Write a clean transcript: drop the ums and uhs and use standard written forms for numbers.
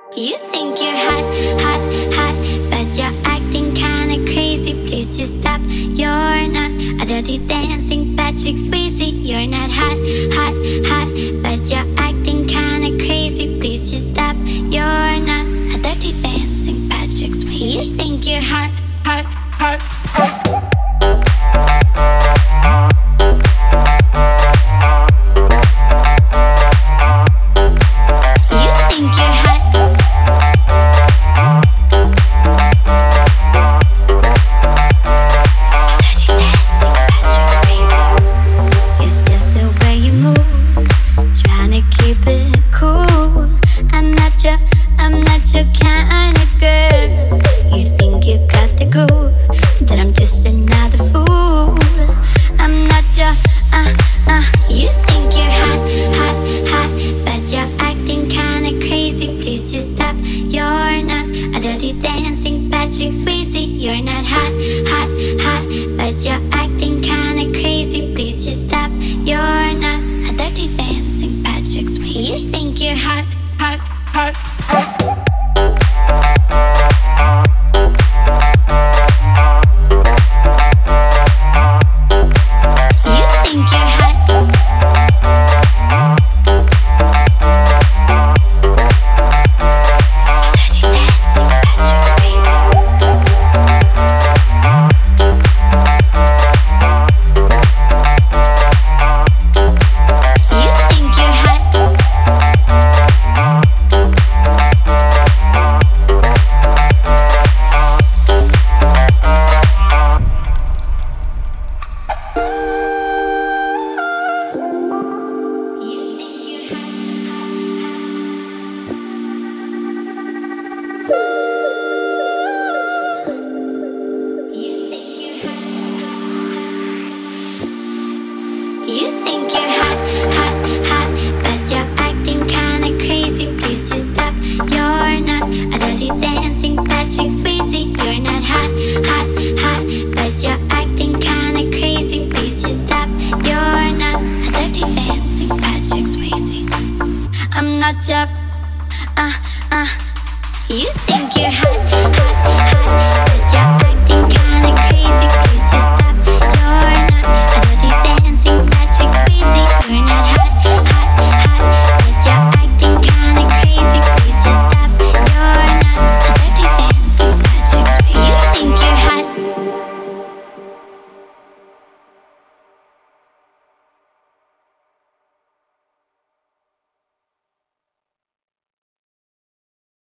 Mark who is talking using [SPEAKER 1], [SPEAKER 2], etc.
[SPEAKER 1] You think you're hot, hot, hot, but you're acting kinda crazy. Please just stop. You're not a dirty dancing Patrick Swayze. You're not hot, hot, hot, but you're acting kinda crazy. Please just stop. You're not a dirty dancing Patrick Swayze. You think you're hot, hot, hot, hot. Patrick Swayze, you're not hot, hot, hot, but you're acting kinda crazy. Please just stop. You're not a dirty dancing Patrick Swayze. You think you're hot, hot, hot, hot. You think you're hot, hot, hot, but you're acting kinda crazy. Please just stop. You're not a dirty dancing Patrick Swayze. You're not hot, hot, hot, but you're acting kinda crazy. Please just stop. You're not a dirty dancing Patrick Swayze. I'm not your, You think you're hot, hot, hot, but you're acting kinda crazy.